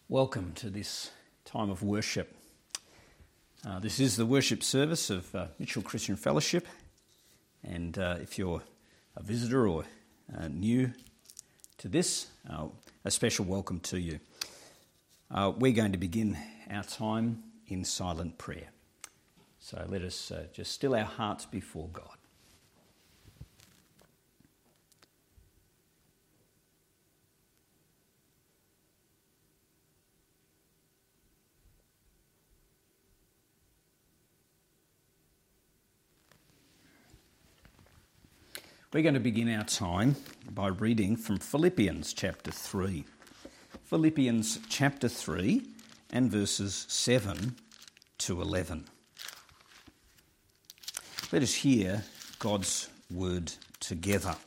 Welcome to this time of worship. This is the worship service of Mitchell Christian Fellowship, and if you're a visitor or new to this, a special welcome to you. We're going to begin our time in silent prayer. So let us just still our hearts before God. We're going to begin our time by reading from Philippians chapter 3. Philippians chapter 3 and verses 7 to 11. Let us hear God's word together.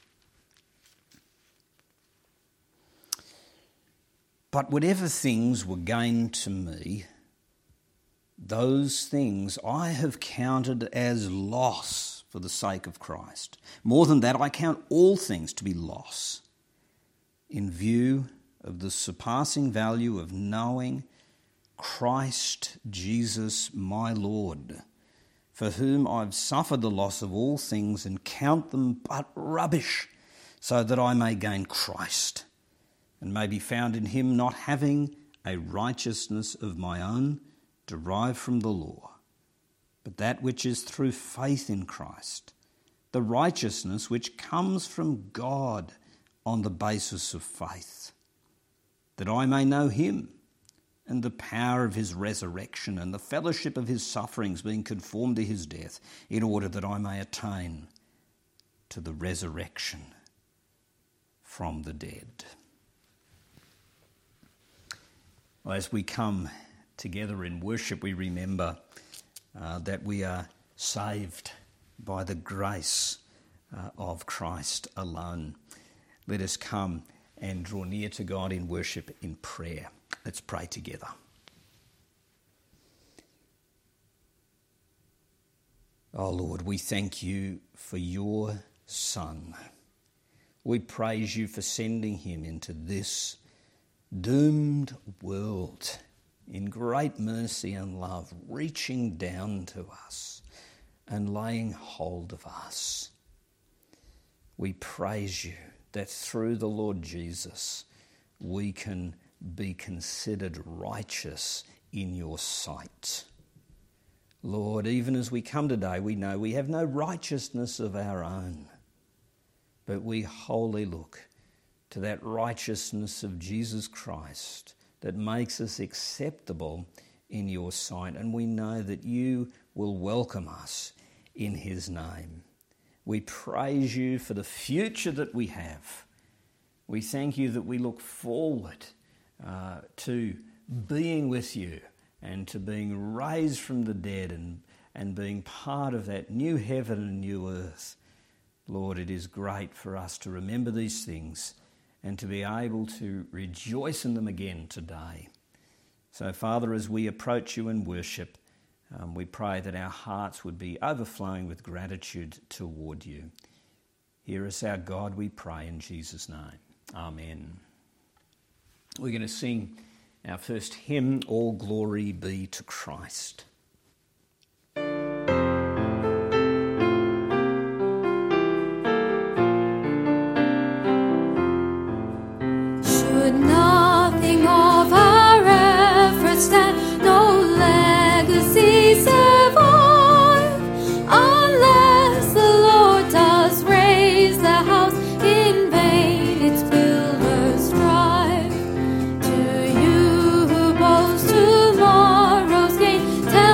But whatever things were gain to me, those things I have counted as loss for the sake of Christ. More than that, I count all things to be loss in view of the surpassing value of knowing Christ Jesus my Lord, for whom I've suffered the loss of all things and count them but rubbish, so that I may gain Christ and may be found in him, not having a righteousness of my own derived from the law, but that which is through faith in Christ, the righteousness which comes from God on the basis of faith, that I may know him and the power of his resurrection and the fellowship of his sufferings, being conformed to his death, in order that I may attain to the resurrection from the dead. Well, as we come together in worship, we remember that we are saved by the grace of Christ alone. Let us come and draw near to God in worship, in prayer. Let's pray together. Oh Lord, we thank you for your Son. We praise you for sending him into this doomed world in great mercy and love, reaching down to us and laying hold of us. We praise you that through the Lord Jesus we can be considered righteous in your sight. Lord, even as we come today, we know we have no righteousness of our own, but we wholly look to that righteousness of Jesus Christ that makes us acceptable in your sight, and we know that you will welcome us in his name. We praise you for the future that we have. We thank you that we look forward to being with you and to being raised from the dead and being part of that new heaven and new earth. Lord, it is great for us to remember these things and to be able to rejoice in them again today. So, Father, as we approach you in worship, we pray that our hearts would be overflowing with gratitude toward you. Hear us, our God, we pray in Jesus' name. Amen. We're going to sing our first hymn, All Glory Be to Christ. Nothing of our efforts stand, no legacy survive, unless the Lord does raise the house, in vain its builders strive. To you who boast tomorrow's gain, tell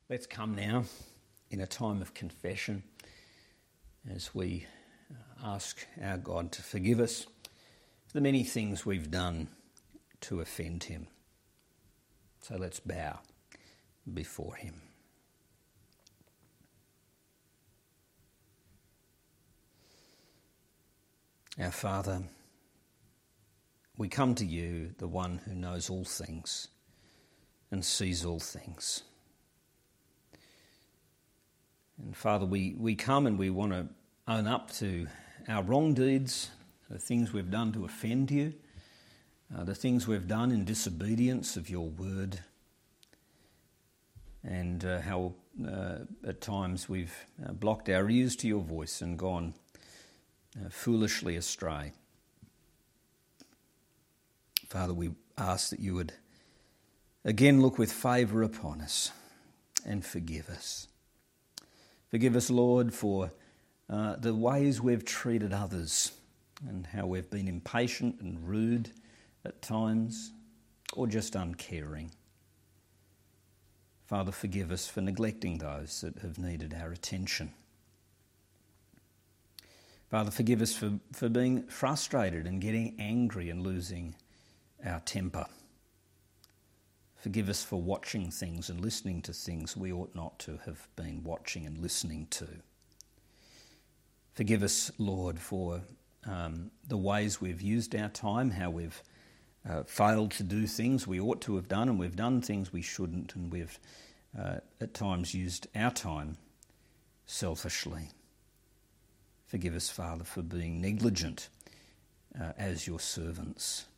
Let's come now in a time of confession as we ask our God to forgive us for the many things we've done to offend him. So let's bow before him. Our Father, we come to you, the one who knows all things and sees all things. And Father, we come and we want to own up to our wrong deeds, the things we've done to offend you, the things we've done in disobedience of your word, and how at times we've blocked our ears to your voice and gone foolishly astray. Father, we ask that you would again look with favour upon us and forgive us. Forgive us, Lord, for the ways we've treated others and how we've been impatient and rude at times, or just uncaring. Father, forgive us for neglecting those that have needed our attention. Father, forgive us for being frustrated and getting angry and losing our temper. Forgive us for watching things and listening to things we ought not to have been watching and listening to. Forgive us, Lord, for the ways we've used our time, how we've failed to do things we ought to have done, and we've done things we shouldn't, and we've at times used our time selfishly. Forgive us, Father, for being negligent as your servants.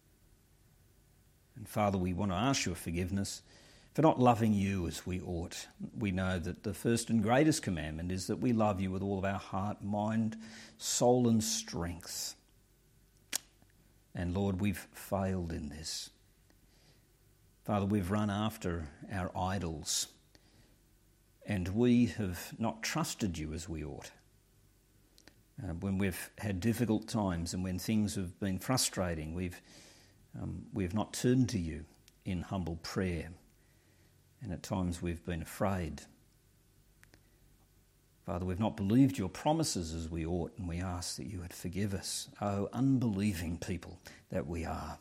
And Father, we want to ask your forgiveness for not loving you as we ought. We know that the first and greatest commandment is that we love you with all of our heart, mind, soul and strength. And Lord, we've failed in this. Father, we've run after our idols, and we have not trusted you as we ought. When we've had difficult times and when things have been frustrating, we've not turned to you in humble prayer, and at times we've been afraid. Father, we've not believed your promises as we ought, and we ask that you would forgive us, oh unbelieving people that we are.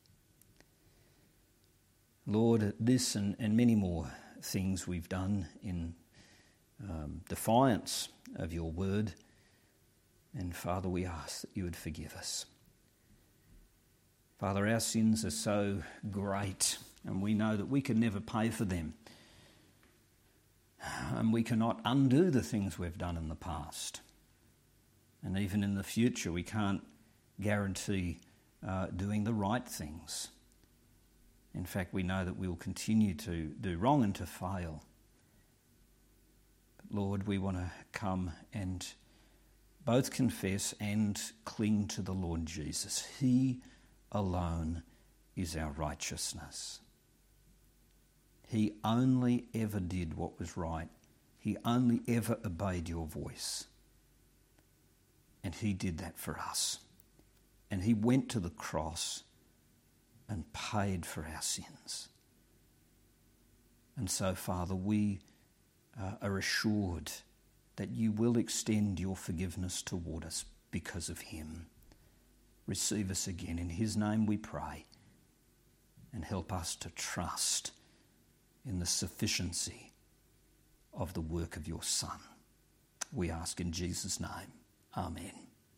Lord, this and many more things we've done in defiance of your word, and Father, we ask that you would forgive us. Father, our sins are so great, and we know that we can never pay for them. And we cannot undo the things we've done in the past. And even in the future, we can't guarantee doing the right things. In fact, we know that we'll continue to do wrong and to fail. But Lord, we want to come and both confess and cling to the Lord Jesus. He alone is our righteousness. He only ever did what was right. He only ever obeyed your voice. And he did that for us. And he went to the cross and paid for our sins. And so, Father, we are assured that you will extend your forgiveness toward us because of him. Receive us again. In his name we pray, and help us to trust in the sufficiency of the work of your Son. We ask in Jesus' name. Amen.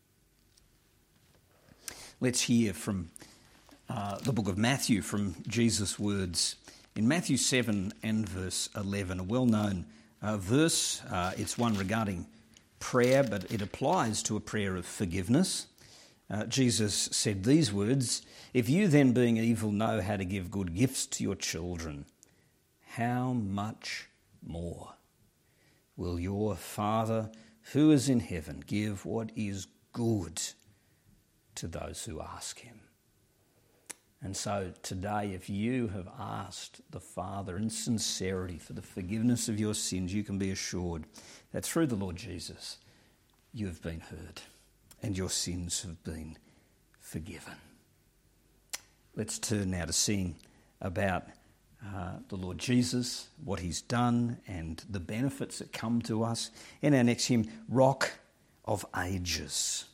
Let's hear from the book of Matthew, from Jesus' words. In Matthew 7 and verse 11, a well-known verse. It's one regarding prayer, but it applies to a prayer of forgiveness. Jesus said these words, "If you then, being evil, know how to give good gifts to your children, how much more will your Father who is in heaven give what is good to those who ask him?" And so today, if you have asked the Father in sincerity for the forgiveness of your sins, you can be assured that through the Lord Jesus, you have been heard and your sins have been forgiven. Let's turn now to sing about the Lord Jesus, what he's done and the benefits that come to us. In our next hymn, Rock of Ages.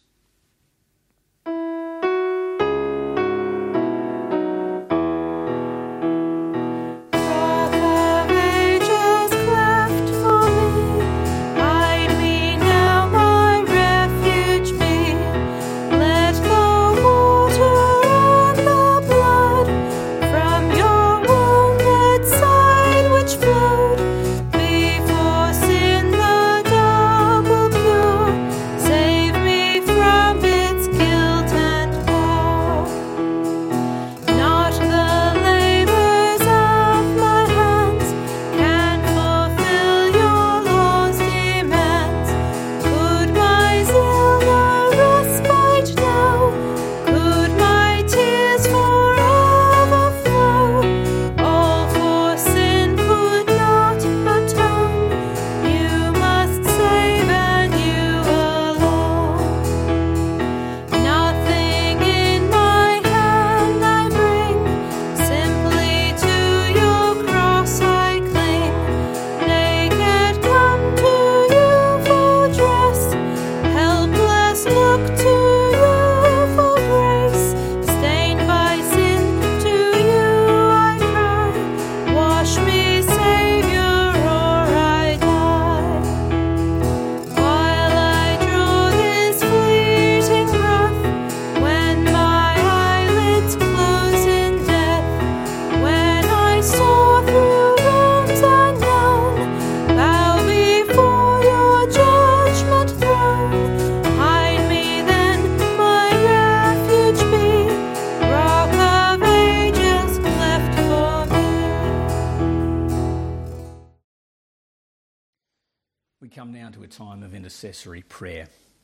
We come now to a time of intercessory prayer.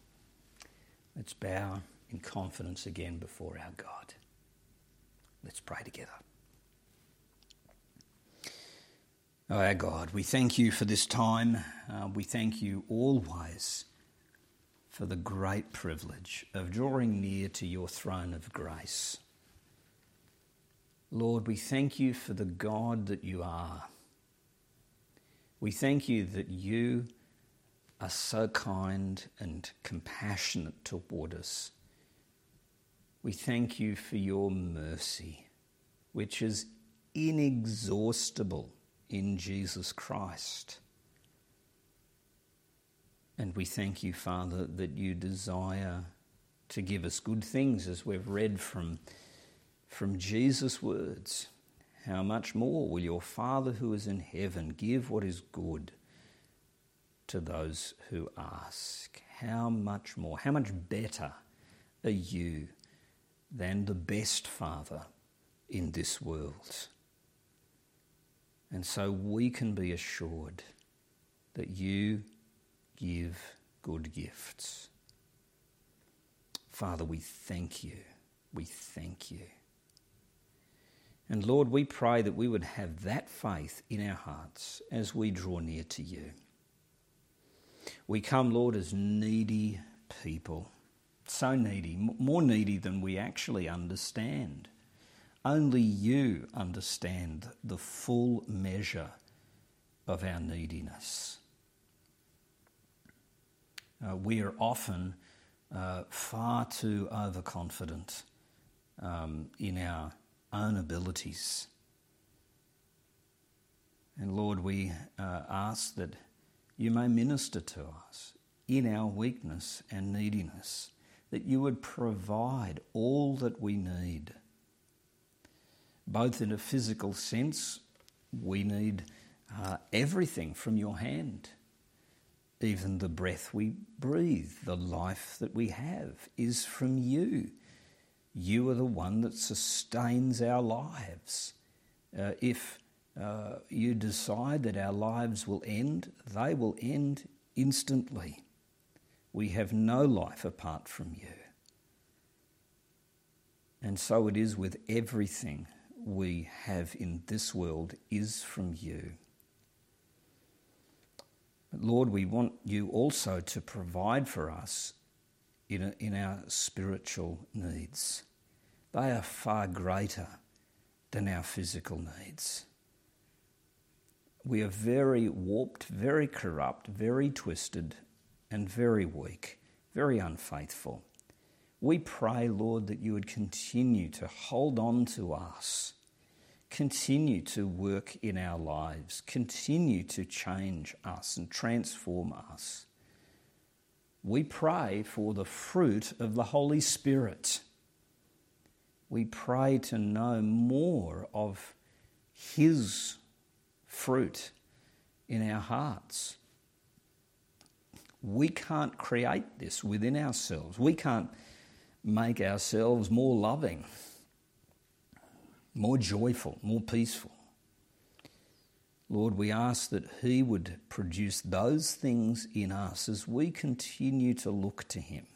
Let's bow in confidence again before our God. Let's pray together. Oh, our God, we thank you for this time. We thank you always for the great privilege of drawing near to your throne of grace. Lord, we thank you for the God that you are. We thank you that you are so kind and compassionate toward us. We thank you for your mercy, which is inexhaustible in Jesus Christ. And we thank you, Father, that you desire to give us good things, as we've read from Jesus' words. How much more will your Father who is in heaven give what is good to those who ask? How much more, how much better are you than the best father in this world? And so we can be assured that you give good gifts. Father, we thank you. We thank you. And Lord, we pray that we would have that faith in our hearts as we draw near to you. We come, Lord, as needy people, so needy, more needy than we actually understand. Only you understand the full measure of our neediness. We are often far too overconfident in our own abilities. And Lord, we ask that you may minister to us in our weakness and neediness, that you would provide all that we need. Both in a physical sense, we need everything from your hand. Even the breath we breathe, the life that we have is from you. You are the one that sustains our lives. If you decide that our lives will end, they will end instantly. We have no life apart from you. And so it is with everything we have in this world is from you. But Lord, we want you also to provide for us in our spiritual needs. They are far greater than our physical needs. we are very warped, very corrupt, very twisted, and very weak, very unfaithful. We pray, Lord, that you would continue to hold on to us, continue to work in our lives, continue to change us and transform us. We pray for the fruit of the Holy Spirit. We pray to know more of his fruit in our hearts. We can't create this within ourselves. We can't make ourselves more loving, more joyful, more peaceful. Lord, we ask that he would produce those things in us as we continue to look to him.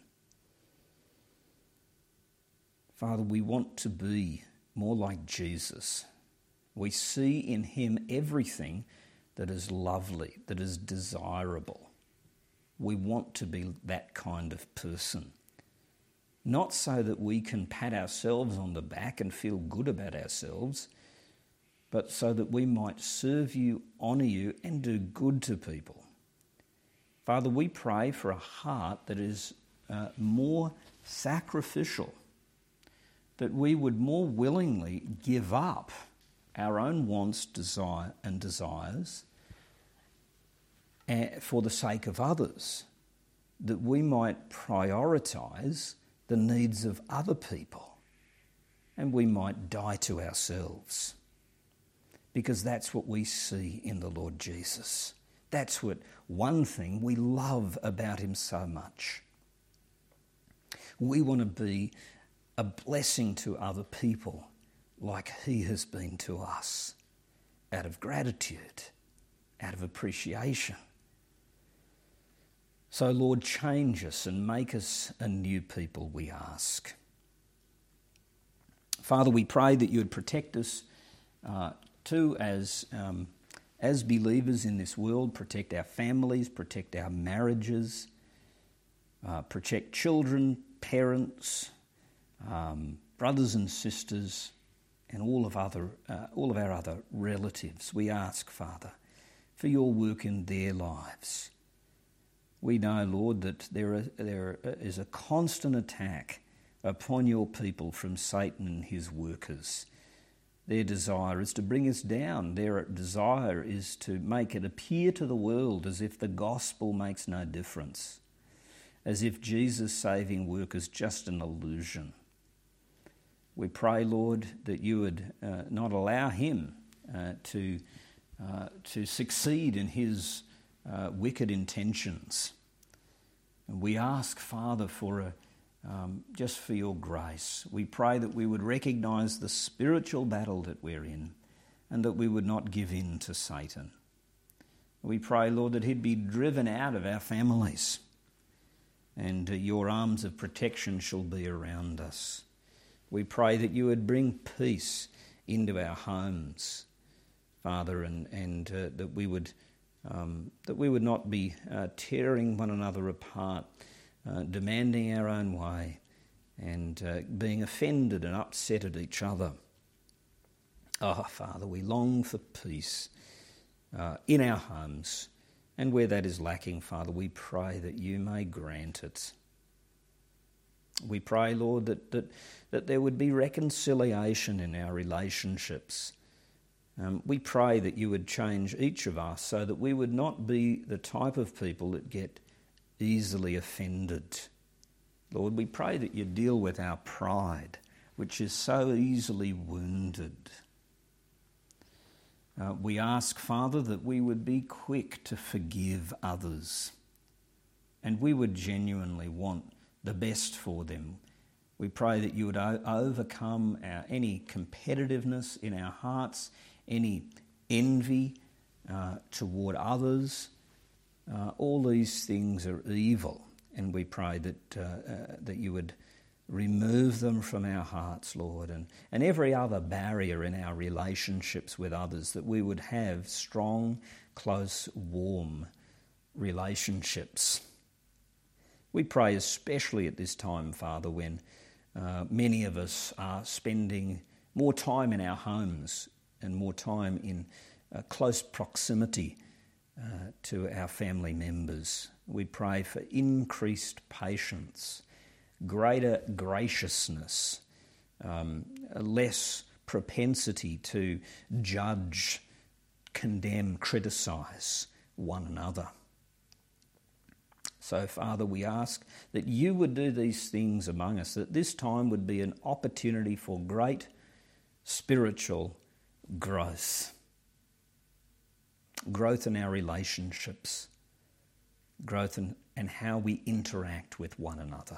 Father, we want to be more like Jesus. We see in him everything that is lovely, that is desirable. We want to be that kind of person. Not so that we can pat ourselves on the back and feel good about ourselves, but so that we might serve you, honour you, and do good to people. Father, we pray for a heart that is more sacrificial, that we would more willingly give up our own wants, desires for the sake of others, that we might prioritise the needs of other people and we might die to ourselves, because that's what we see in the Lord Jesus. That's what one thing we love about him so much. We want to be a blessing to other people like he has been to us, out of gratitude, out of appreciation. So, Lord, change us and make us a new people, we ask. Father, we pray that you would protect us too as believers in this world, protect our families, protect our marriages, protect children, parents, brothers and sisters, and all of our other relatives. We ask, Father, for your work in their lives. We know, Lord, that there is a constant attack upon your people from Satan and his workers. Their desire is to bring us down. Their desire is to make it appear to the world as if the gospel makes no difference, as if Jesus' saving work is just an illusion. We pray, Lord, that you would not allow him to succeed in his wicked intentions. And we ask, Father, for just for your grace. We pray that we would recognise the spiritual battle that we're in and that we would not give in to Satan. We pray, Lord, that he'd be driven out of our families and your arms of protection shall be around us. We pray that you would bring peace into our homes, Father, and that we would not be tearing one another apart, demanding our own way, and being offended and upset at each other. Oh, Father, we long for peace in our homes, and where that is lacking, Father, we pray that you may grant it. We pray, Lord, that there would be reconciliation in our relationships. We pray that you would change each of us so that we would not be the type of people that get easily offended. Lord, we pray that you deal with our pride, which is so easily wounded. We ask, Father, that we would be quick to forgive others, and we would genuinely want the best for them. We pray that you would overcome any competitiveness in our hearts, any envy toward others. All these things are evil, and we pray that you would remove them from our hearts, Lord, and every other barrier in our relationships with others, that we would have strong, close, warm relationships. We pray especially at this time, Father, when many of us are spending more time in our homes and more time close proximity to our family members. We pray for increased patience, greater graciousness, less propensity to judge, condemn, criticise one another. So, Father, we ask that you would do these things among us, that this time would be an opportunity for great spiritual growth. Growth in our relationships, growth in how we interact with one another.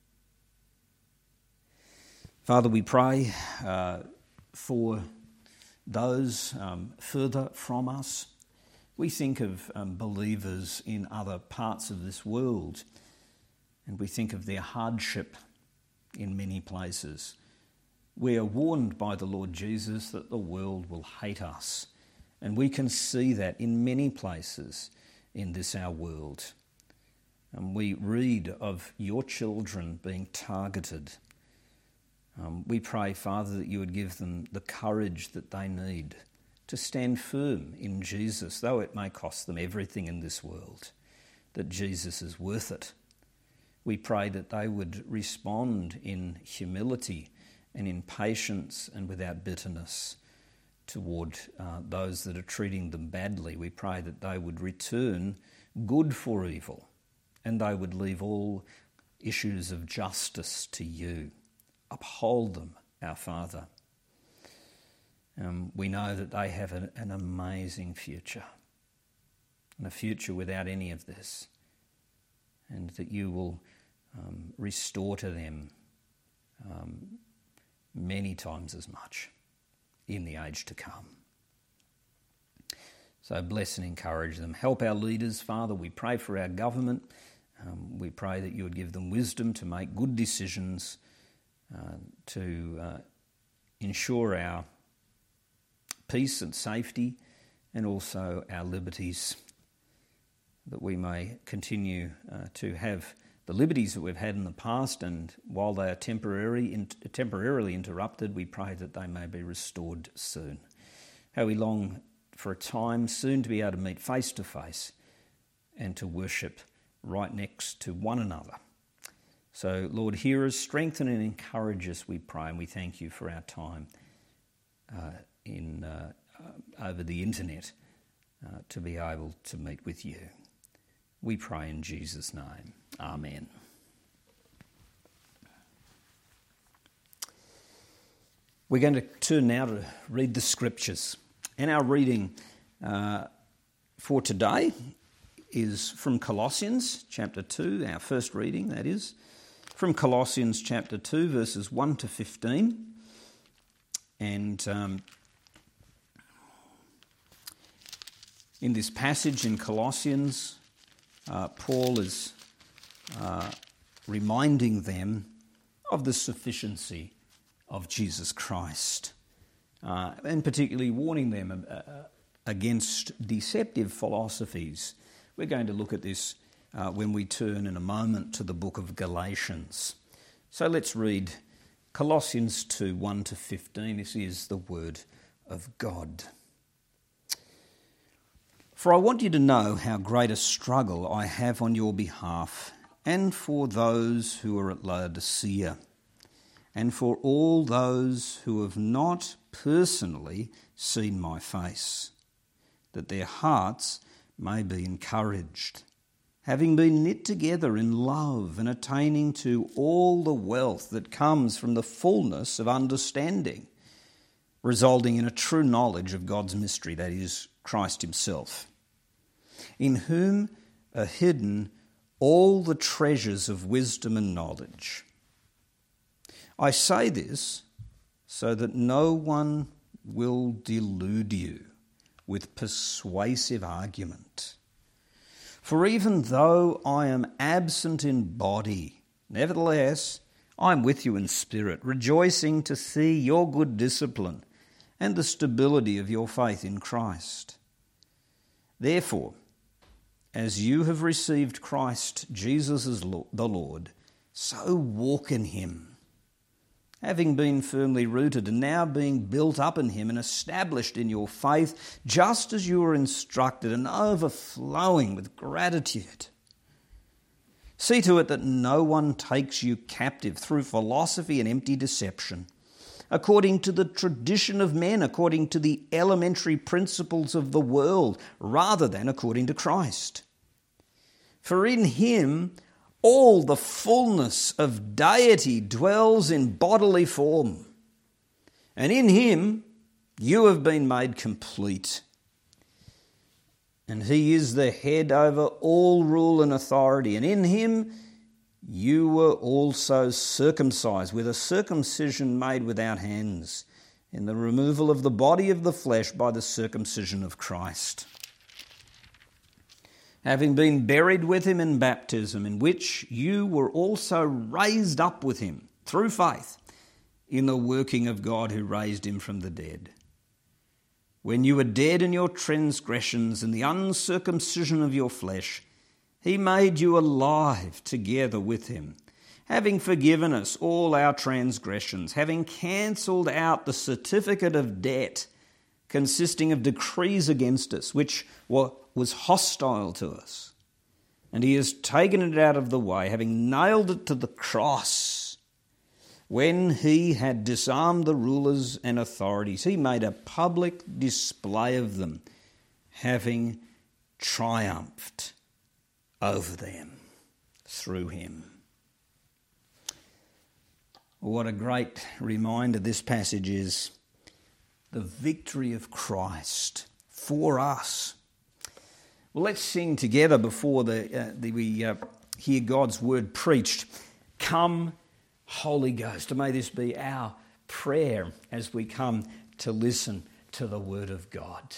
Father, we pray for those further from us. We think of believers in other parts of this world, and we think of their hardship in many places. We are warned by the Lord Jesus that the world will hate us, and we can see that in many places in this our world. And we read of your children being targeted. We pray, Father, that you would give them the courage that they need to stand firm in Jesus, though it may cost them everything in this world, that Jesus is worth it. We pray that they would respond in humility and in patience and without bitterness toward those that are treating them badly. We pray that they would return good for evil and they would leave all issues of justice to you. Uphold them, our Father. We know that they have an amazing future, and a future without any of this, and that you will restore to them many times as much in the age to come. So bless and encourage them. Help our leaders, Father. We pray for our government. We pray that you would give them wisdom to make good decisions, to ensure our peace and safety and also our liberties, that we may continue to have the liberties that we've had in the past, and while they are temporarily interrupted, we pray that they may be restored soon. How we long for a time soon to be able to meet face to face and to worship right next to one another. So, Lord, hear us, strengthen and encourage us, we pray, and we thank you for our time over the internet to be able to meet with you. We pray in Jesus' name. Amen. We're going to turn now to read the scriptures. And our reading for today is from Colossians chapter 2, our first reading, that is, from Colossians chapter 2, verses 1 to 15. And in this passage in Colossians, Paul is reminding them of the sufficiency of Jesus Christ, and particularly warning them against deceptive philosophies. We're going to look at this when we turn in a moment to the book of Galatians. So let's read Colossians 2, 1 to 15. This is the word of God. For I want you to know how great a struggle I have on your behalf, and for those who are at Laodicea, and for all those who have not personally seen my face, that their hearts may be encouraged, having been knit together in love and attaining to all the wealth that comes from the fullness of understanding, resulting in a true knowledge of God's mystery, that is, Christ himself, in whom are hidden all the treasures of wisdom and knowledge. I say this so that no one will delude you with persuasive argument. For even though I am absent in body, nevertheless I am with you in spirit, rejoicing to see your good discipline and the stability of your faith in Christ. Therefore, as you have received Christ Jesus as the Lord, so walk in him, having been firmly rooted and now being built up in him and established in your faith, just as you were instructed, and overflowing with gratitude. See to it that no one takes you captive through philosophy and empty deception, according to the tradition of men, according to the elementary principles of the world, rather than according to Christ. For in him all the fullness of deity dwells in bodily form, and in him you have been made complete. And he is the head over all rule and authority, and in him you were also circumcised with a circumcision made without hands, in the removal of the body of the flesh by the circumcision of Christ, having been buried with him in baptism, in which you were also raised up with him through faith in the working of God who raised him from the dead. When you were dead in your transgressions and the uncircumcision of your flesh, he made you alive together with him, having forgiven us all our transgressions, having cancelled out the certificate of debt consisting of decrees against us, which was hostile to us. And he has taken it out of the way, having nailed it to the cross. When he had disarmed the rulers and authorities, he made a public display of them, having triumphed over them through him. What a great reminder this passage is. The victory of Christ for us. Well, let's sing together before we hear God's word preached. Come, Holy Ghost. And may this be our prayer as we come to listen to the word of God.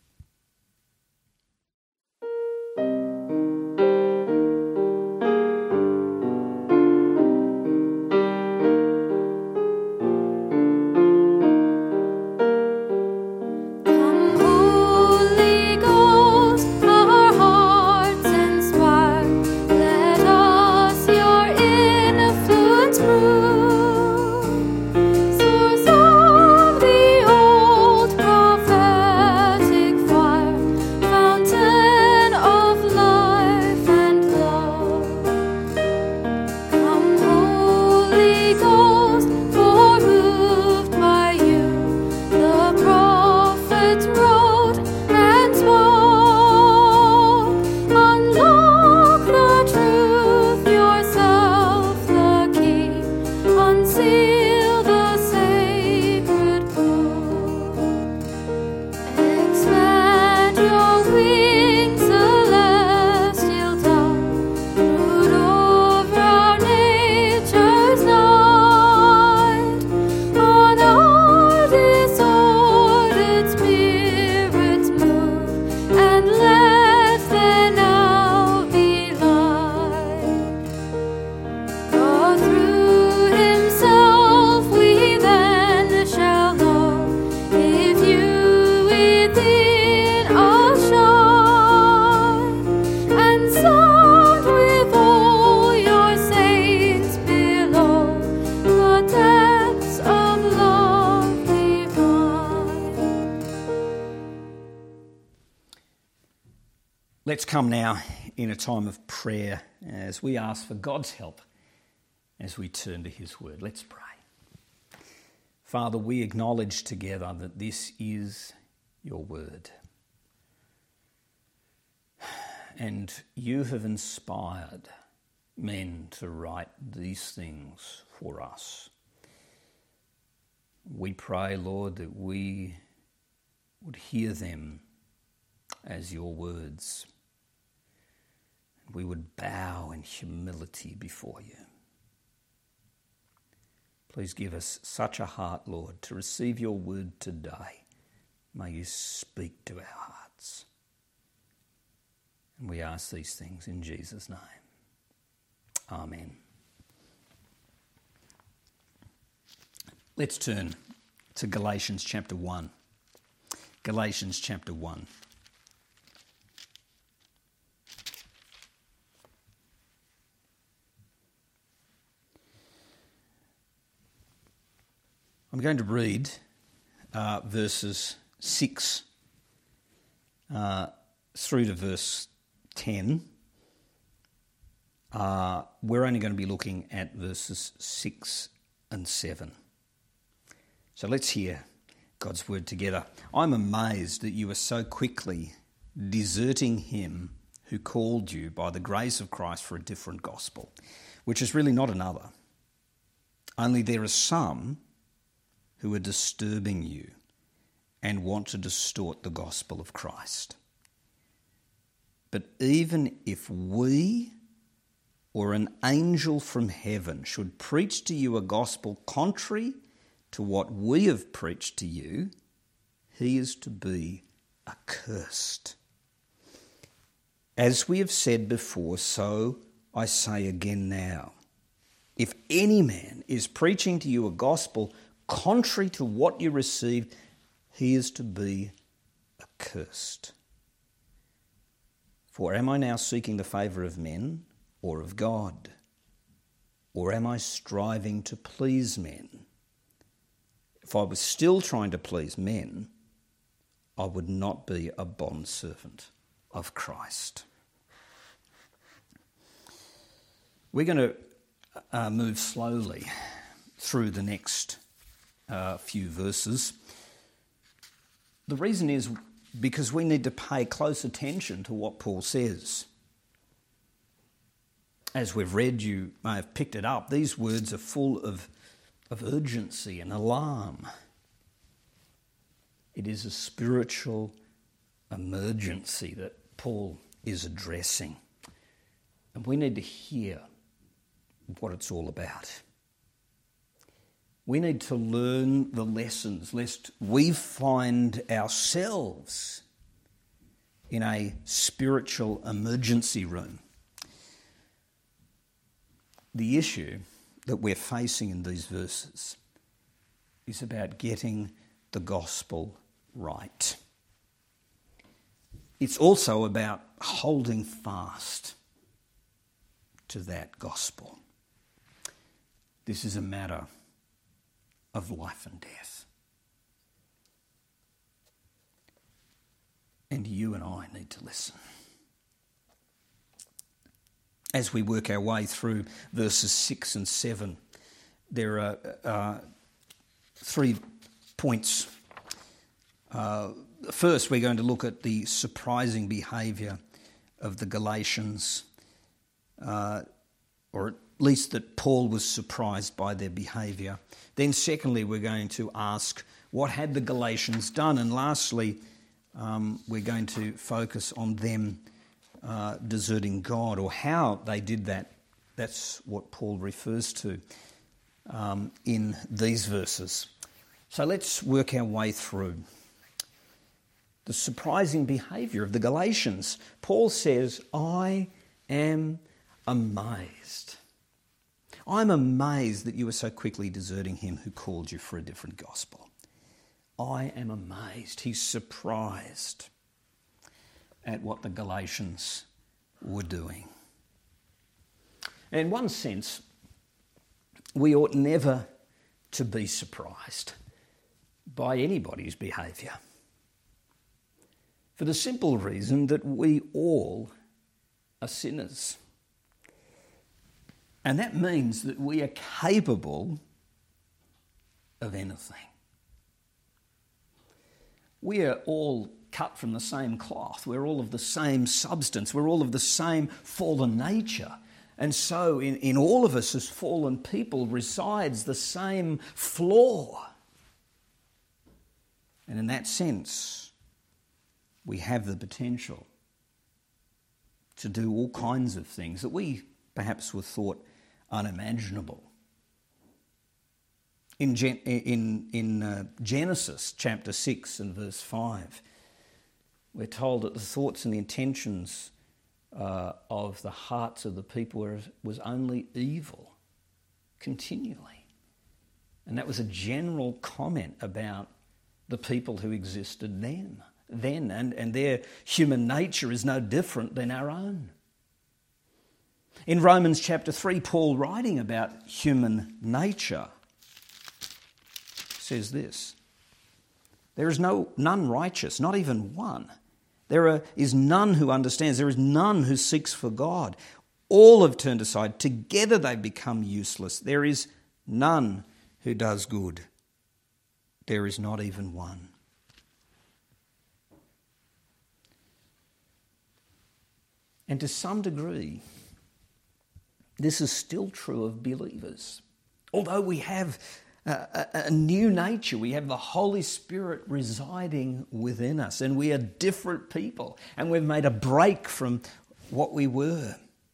Let's come now in a time of prayer as we ask for God's help as we turn to his word. Let's pray. Father, we acknowledge together that this is your word. And you have inspired men to write these things for us. We pray, Lord, that we would hear them as your words. We would bow in humility before you. Please give us such a heart, Lord, to receive your word today. May you speak to our hearts. And we ask these things in Jesus' name. Amen. Let's turn to Galatians chapter 1. Galatians chapter 1. I'm going to read verses 6 through to verse 10. We're only going to be looking at verses 6 and 7. So let's hear God's word together. I'm amazed that you are so quickly deserting him who called you by the grace of Christ for a different gospel, which is really not another. Only there are some who are disturbing you and want to distort the gospel of Christ. But even if we or an angel from heaven should preach to you a gospel contrary to what we have preached to you, he is to be accursed. As we have said before, so I say again now. If any man is preaching to you a gospel contrary to what you received, he is to be accursed. For am I now seeking the favour of men or of God? Or am I striving to please men? If I was still trying to please men, I would not be a bondservant of Christ. We're going to move slowly through the next few verses. The reason is because we need to pay close attention to what Paul says. As we've read, you may have picked it up, these words are full of urgency and alarm. It is a spiritual emergency that Paul is addressing. And we need to hear what it's all about. We need to learn the lessons lest we find ourselves in a spiritual emergency room. The issue that we're facing in these verses is about getting the gospel right. It's also about holding fast to that gospel. This is a matter of life and death. And you and I need to listen. As we work our way through verses 6 and 7, there are 3 points. First, we're going to look at the surprising behaviour of the Galatians, or at least that Paul was surprised by their behaviour. Then secondly, we're going to ask, what had the Galatians done? And lastly, we're going to focus on them deserting God, or how they did that. That's what Paul refers to in these verses. So let's work our way through the surprising behaviour of the Galatians. Paul says, I am amazed. I'm amazed that you are so quickly deserting him who called you for a different gospel. I am amazed. He's surprised at what the Galatians were doing. In one sense, we ought never to be surprised by anybody's behaviour, for the simple reason that we all are sinners. And that means that we are capable of anything. We are all cut from the same cloth. We're all of the same substance. We're all of the same fallen nature. And so in all of us as fallen people resides the same flaw. And in that sense, we have the potential to do all kinds of things that we perhaps were thought unimaginable. In Genesis chapter 6 and verse 5, we're told that the thoughts and the intentions of the hearts of the people was only evil continually. And that was a general comment about the people who existed then. And their human nature is no different than our own. In Romans chapter 3, Paul writing about human nature says this: there is none righteous, not even one. There is none who understands. There is none who seeks for God. All have turned aside. Together they become useless. There is none who does good. There is not even one. And to some degree, this is still true of believers. Although we have a new nature, we have the Holy Spirit residing within us, and we are different people, and we've made a break from what we were.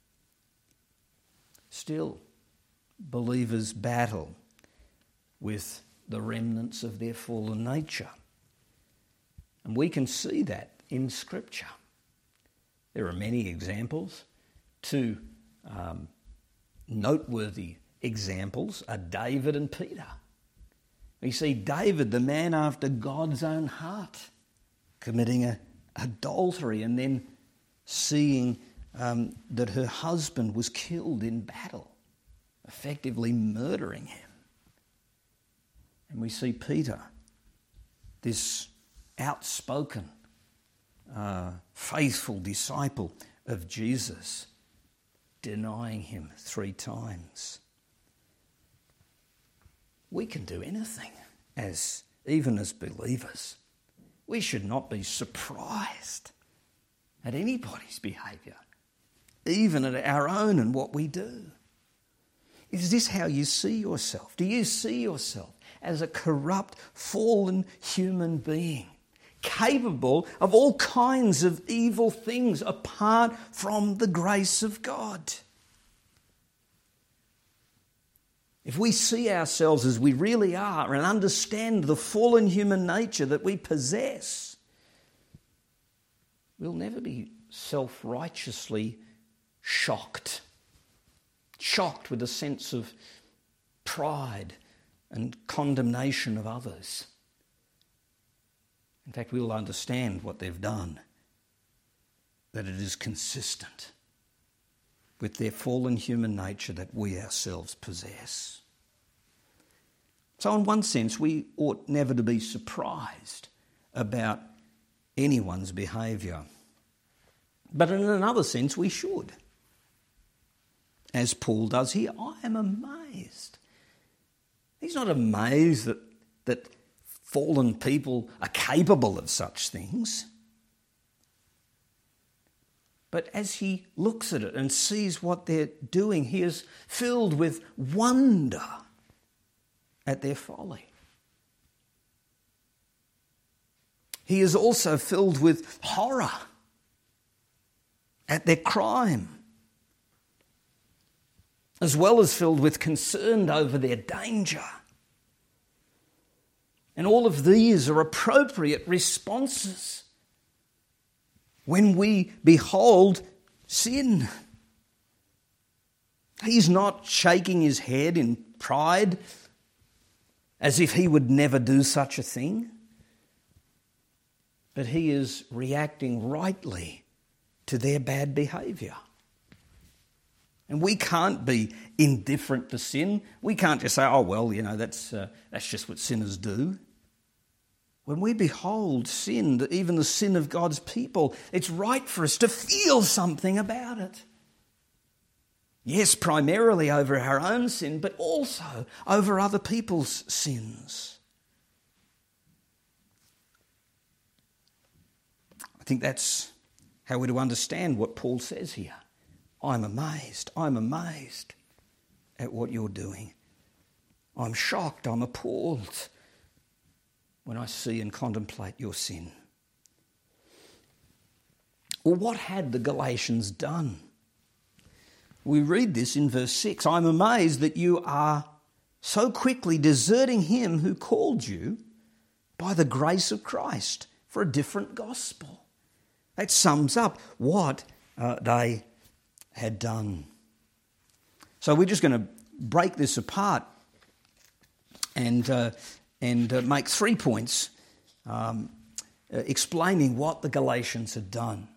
Still, believers battle with the remnants of their fallen nature. And we can see that in Scripture. There are many examples. Two noteworthy examples are David and Peter. We see David, the man after God's own heart, committing adultery and then seeing that her husband was killed in battle, effectively murdering him. And we see Peter, this outspoken, faithful disciple of Jesus, denying him 3 times. We can do anything, even as believers. We should not be surprised at anybody's behaviour, even at our own and what we do. Is this how you see yourself? Do you see yourself as a corrupt, fallen human being, capable of all kinds of evil things apart from the grace of God? If we see ourselves as we really are and understand the fallen human nature that we possess, we'll never be self-righteously shocked with a sense of pride and condemnation of others. In fact, we'll understand what they've done, that it is consistent with their fallen human nature that we ourselves possess. So in one sense, we ought never to be surprised about anyone's behaviour. But in another sense, we should. As Paul does here, I am amazed. He's not amazed that fallen people are capable of such things. But as he looks at it and sees what they're doing, he is filled with wonder at their folly. He is also filled with horror at their crime, as well as filled with concern over their danger. And all of these are appropriate responses when we behold sin. He's not shaking his head in pride as if he would never do such a thing, but he is reacting rightly to their bad behaviour. And we can't be indifferent to sin. We can't just say, oh, well, that's just what sinners do. When we behold sin, even the sin of God's people, it's right for us to feel something about it. Yes, primarily over our own sin, but also over other people's sins. I think that's how we're to understand what Paul says here. I'm amazed at what you're doing. I'm shocked, I'm appalled when I see and contemplate your sin. Well, what had the Galatians done? We read this in verse 6. I'm amazed that you are so quickly deserting him who called you by the grace of Christ for a different gospel. That sums up what they had done. So we're just going to break this apart and make 3 points explaining what the Galatians had done.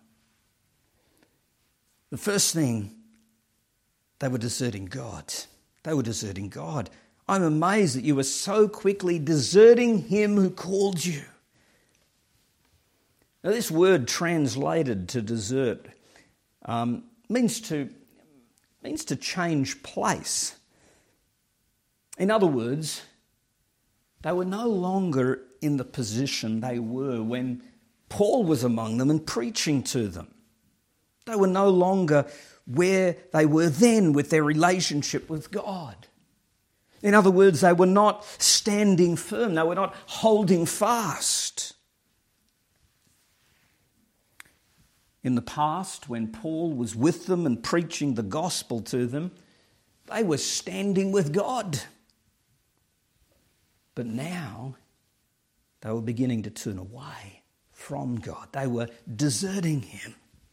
The first thing, they were deserting God. They were deserting God. I'm amazed that you are so quickly deserting him who called you. Now, this word translated to desert means to change place. In other words, they were no longer in the position they were when Paul was among them and preaching to them. They were no longer where they were then with their relationship with God. In other words, they were not standing firm. They were not holding fast. In the past, when Paul was with them and preaching the gospel to them, they were standing with God. But now, they were beginning to turn away from God. They were deserting him.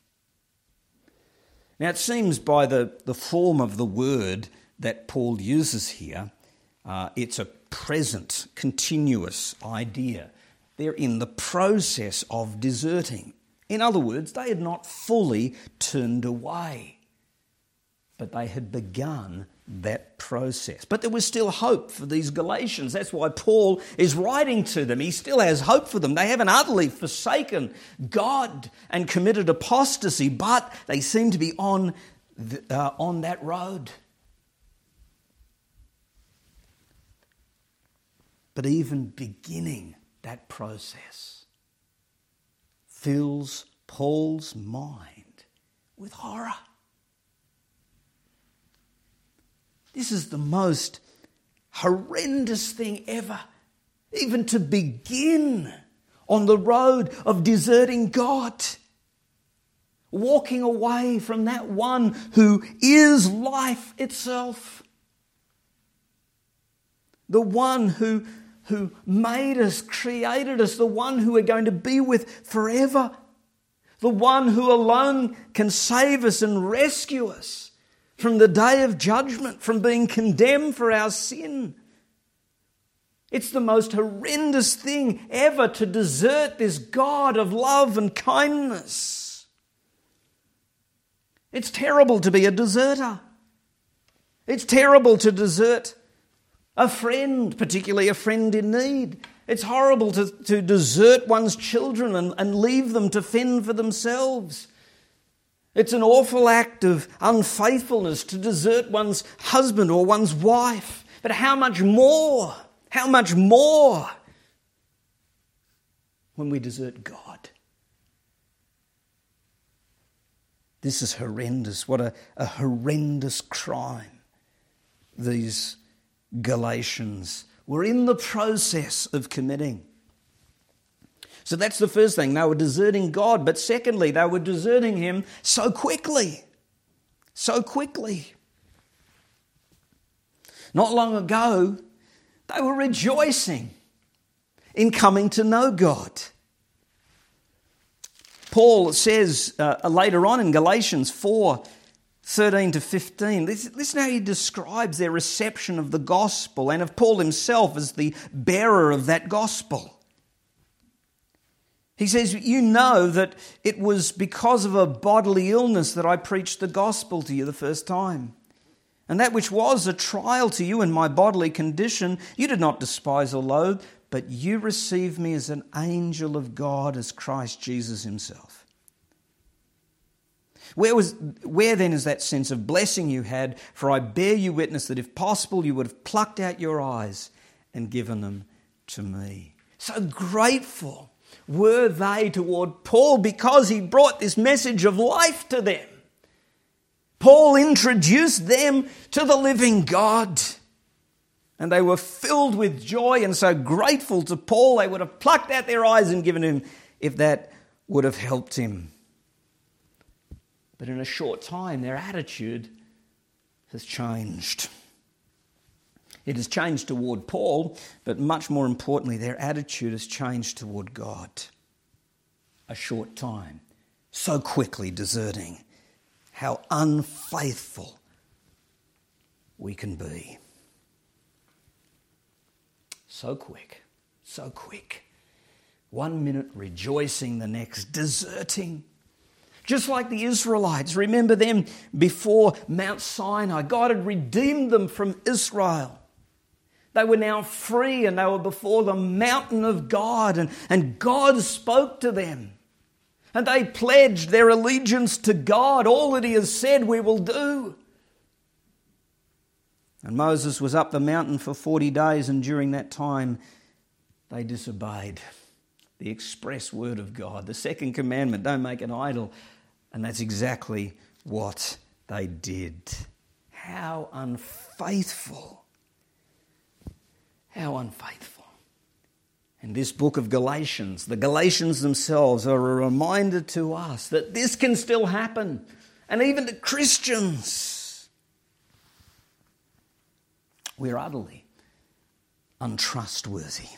Now, it seems by the form of the word that Paul uses here, it's a present, continuous idea. They're in the process of deserting. In other words, they had not fully turned away, but they had begun that process. But there was still hope for these Galatians. That's why Paul is writing to them. He still has hope for them. They haven't utterly forsaken God and committed apostasy, but they seem to be on that road. But even beginning that process fills Paul's mind with horror. This is the most horrendous thing ever, even to begin on the road of deserting God, walking away from that one who is life itself, the one who made us, created us, the one who we're going to be with forever, the one who alone can save us and rescue us from the day of judgment, from being condemned for our sin. It's the most horrendous thing ever to desert this God of love and kindness. It's terrible to be a deserter. It's terrible to desert a friend, particularly a friend in need. It's horrible to desert one's children and leave them to fend for themselves. It's an awful act of unfaithfulness to desert one's husband or one's wife. But how much more when we desert God? This is horrendous. What a horrendous crime these Galatians were in the process of committing. So that's the first thing. They were deserting God. But secondly, they were deserting him so quickly. So quickly. Not long ago, they were rejoicing in coming to know God. Paul says later on in Galatians 4:13 to 15, listen how he describes their reception of the gospel and of Paul himself as the bearer of that gospel. He says, you know that it was because of a bodily illness that I preached the gospel to you the first time. And that which was a trial to you in my bodily condition, you did not despise or loathe, but you received me as an angel of God, as Christ Jesus himself. Where then is that sense of blessing you had? For I bear you witness that if possible you would have plucked out your eyes and given them to me. So grateful were they toward Paul because he brought this message of life to them. Paul introduced them to the living God. And they were filled with joy and so grateful to Paul they would have plucked out their eyes and given him if that would have helped him. But in a short time their attitude has changed. It has changed toward Paul, but much more importantly, their attitude has changed toward God. A short time, so quickly deserting. How unfaithful we can be. So quick. 1 minute rejoicing, the next deserting. Just like the Israelites, remember them before Mount Sinai. God had redeemed them from Israel. They were now free and they were before the mountain of God, and God spoke to them. And they pledged their allegiance to God. All that he has said we will do. And Moses was up the mountain for 40 days, and during that time they disobeyed the express word of God. The second commandment, don't make an idol. And that's exactly what they did. How unfaithful. How unfaithful. In this book of Galatians, the Galatians themselves are a reminder to us that this can still happen, and even to Christians. We're utterly untrustworthy.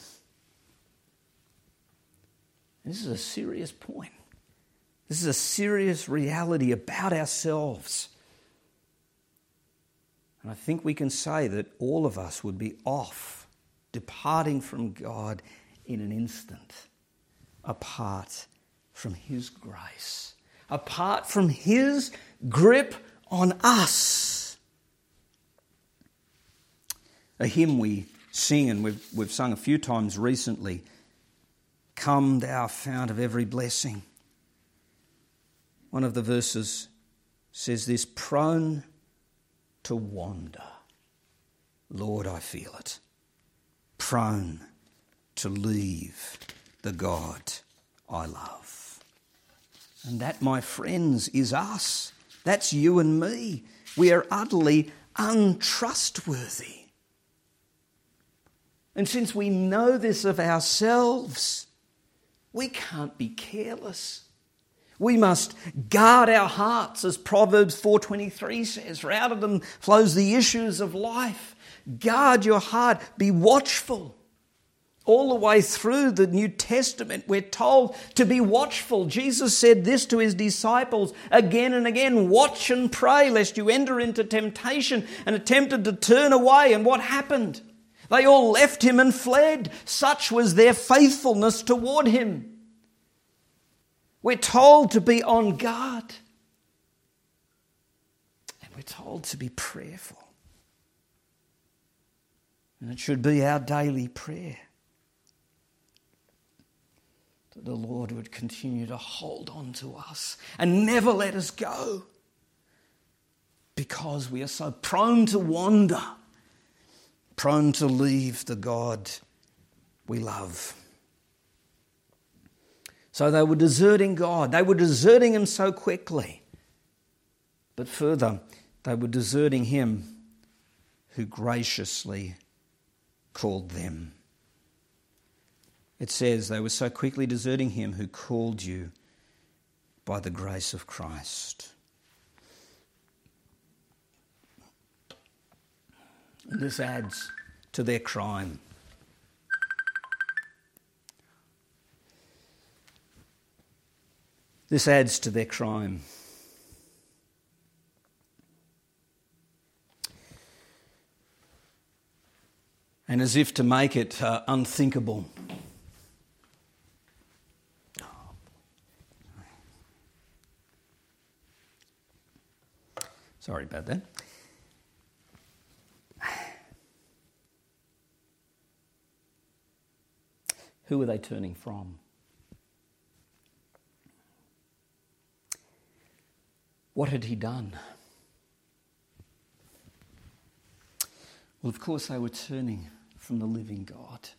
This is a serious point. This is a serious reality about ourselves. And I think we can say that all of us would be off, departing from God in an instant, apart from his grace, apart from his grip on us. A hymn we sing, and we've sung a few times recently, "Come thou fount of every blessing." One of the verses says this: "Prone to wander, Lord, I feel it. Prone to leave the God I love." And that, my friends, is us. That's you and me. We are utterly untrustworthy. And since we know this of ourselves, we can't be careless. We must guard our hearts, as Proverbs 4:23 says, for out of them flows the issues of life. Guard your heart, be watchful. All the way through the New Testament, we're told to be watchful. Jesus said this to his disciples again and again: "Watch and pray, lest you enter into temptation," and attempted to turn away. And what happened? They all left him and fled. Such was their faithfulness toward him. We're told to be on guard. And we're told to be prayerful. And it should be our daily prayer that the Lord would continue to hold on to us and never let us go, because we are so prone to wander, prone to leave the God we love. So they were deserting God. They were deserting him so quickly. But further, they were deserting him who graciously called them. It says they were so quickly deserting him who called you by the grace of Christ. And this adds to their crime. This adds to their crime. And as if to make it unthinkable, sorry about that. Who are they turning from? What had he done? Well, of course, they were turning from the living God.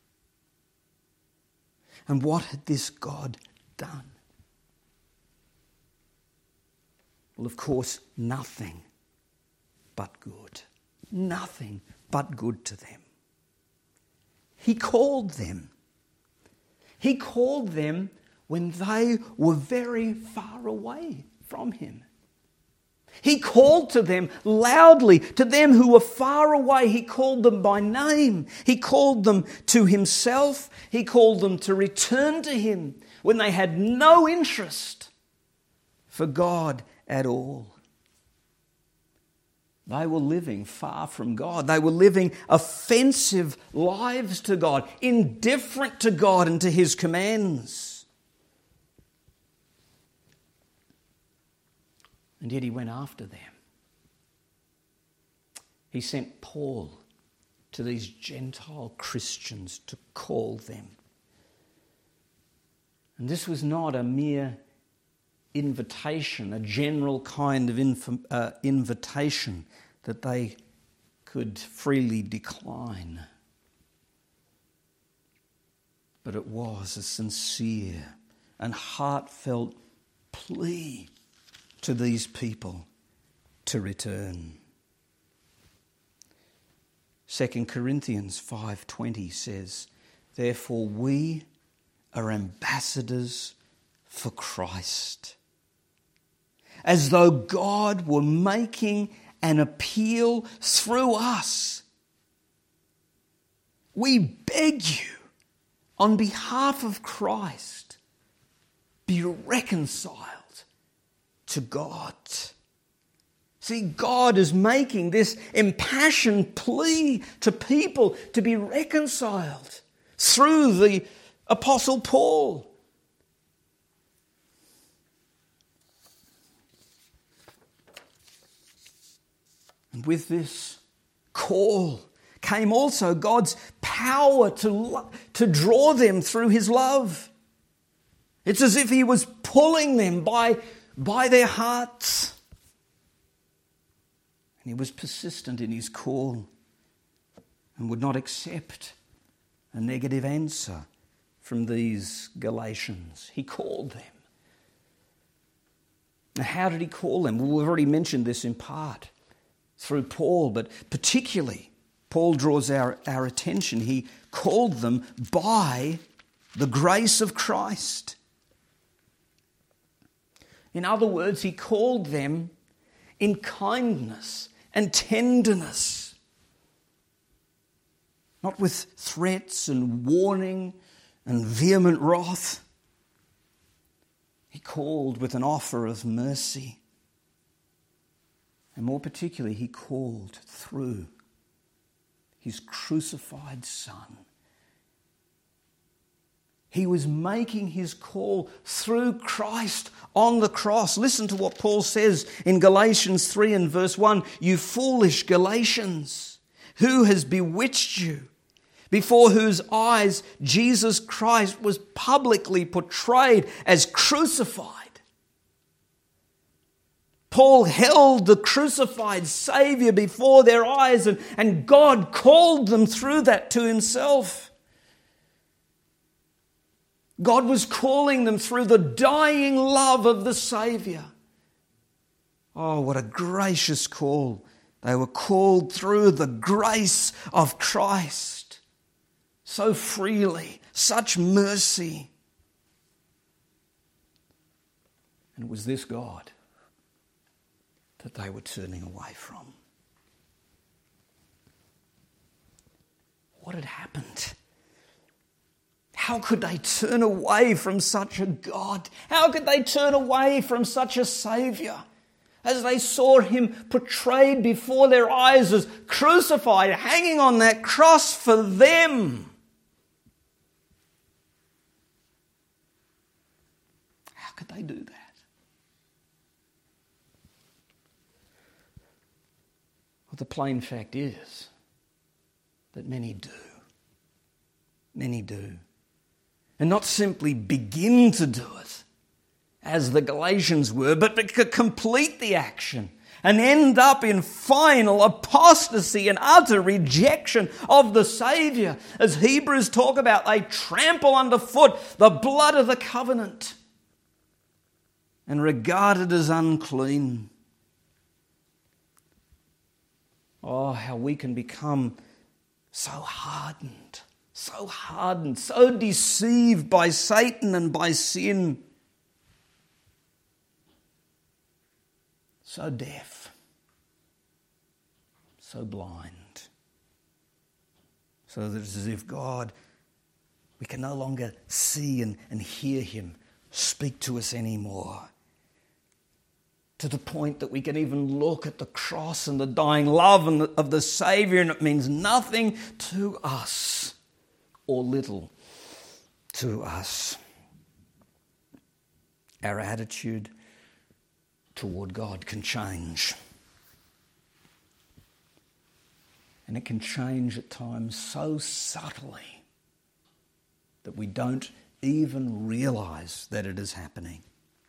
And what had this God done? Well, of course, nothing but good. Nothing but good to them. He called them. He called them when they were very far away from him. He called to them loudly, to them who were far away. He called them by name. He called them to himself. He called them to return to him when they had no interest for God at all. They were living far from God. They were living offensive lives to God, indifferent to God and to his commands. And yet he went after them. He sent Paul to these Gentile Christians to call them. And this was not a mere invitation, a general kind of invitation that they could freely decline. But it was a sincere and heartfelt plea to these people to return. 2 Corinthians 5:20 says, "Therefore we are ambassadors for Christ, as though God were making an appeal through us. We beg you, on behalf of Christ, be reconciled to God." See, God is making this impassioned plea to people to be reconciled through the Apostle Paul. And with this call came also God's power to draw them through his love. It's as if he was pulling them by their hearts. And he was persistent in his call and would not accept a negative answer from these Galatians. He called them. Now, how did he call them? Well, we've already mentioned this in part through Paul, but particularly Paul draws our attention. He called them by the grace of Christ. In other words, he called them in kindness and tenderness, not with threats and warning and vehement wrath. He called with an offer of mercy. And more particularly, he called through his crucified Son. He was making his call through Christ on the cross. Listen to what Paul says in Galatians 3 and verse 1. "You foolish Galatians, who has bewitched you? Before whose eyes Jesus Christ was publicly portrayed as crucified." Paul held the crucified Saviour before their eyes, and God called them through that to himself. God was calling them through the dying love of the Saviour. Oh, what a gracious call. They were called through the grace of Christ. So freely, such mercy. And it was this God that they were turning away from. What had happened? How could they turn away from such a God? How could they turn away from such a Saviour as they saw him portrayed before their eyes as crucified, hanging on that cross for them? How could they do that? Well, the plain fact is that many do. Many do. And not simply begin to do it, as the Galatians were, but complete the action and end up in final apostasy and utter rejection of the Saviour. As Hebrews talk about, they trample underfoot the blood of the covenant and regard it as unclean. Oh, how we can become so hardened, so deceived by Satan and by sin, so deaf, so blind, so that it's as if God, we can no longer see and hear him speak to us anymore. To the point that we can even look at the cross and the dying love of the Saviour, and it means nothing to us, or little to us. Our attitude toward God can change. And it can change at times so subtly that we don't even realise that it is happening.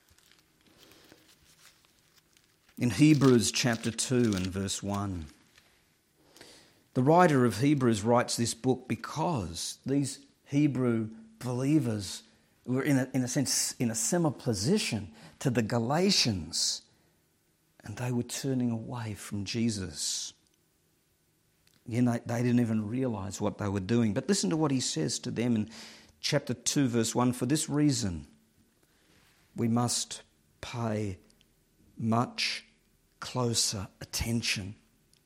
In Hebrews chapter 2 and verse 1, the writer of Hebrews writes this book because these Hebrew believers were in a sense in a similar position to the Galatians, and they were turning away from Jesus. They didn't even realise what they were doing. But listen to what he says to them in chapter 2 verse 1. For this reason, we must pay much closer attention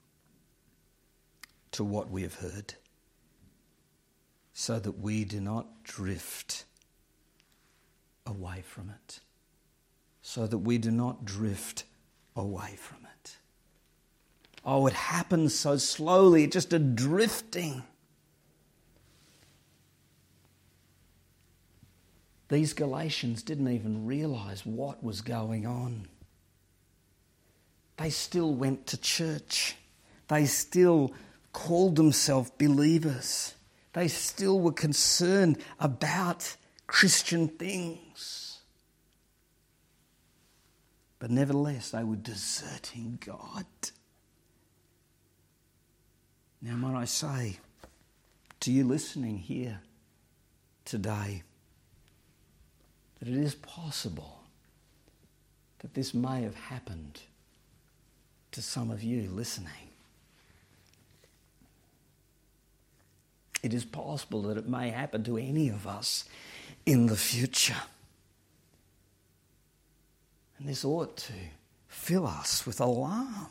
to what we have heard, so that we do not drift away from it. So that we do not drift away from it. Oh, it happens so slowly, just a drifting. These Galatians didn't even realise what was going on. They still went to church. They still called themselves believers. They still were concerned about Christian things. But nevertheless, they were deserting God. Now, might I say to you listening here today that it is possible that this may have happened to some of you listening. It is possible that it may happen to any of us in the future. And this ought to fill us with alarm,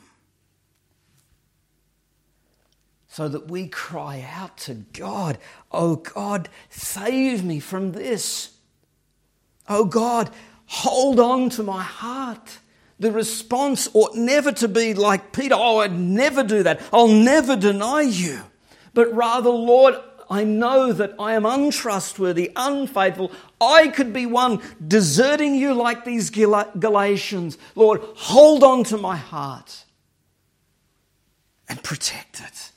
so that we cry out to God, "Oh God, save me from this. Oh God, hold on to my heart." The response ought never to be like Peter, "Oh, I'd never do that. I'll never deny you." But rather, "Lord, I know that I am untrustworthy, unfaithful. I could be one deserting you like these Galatians. Lord, hold on to my heart and protect it."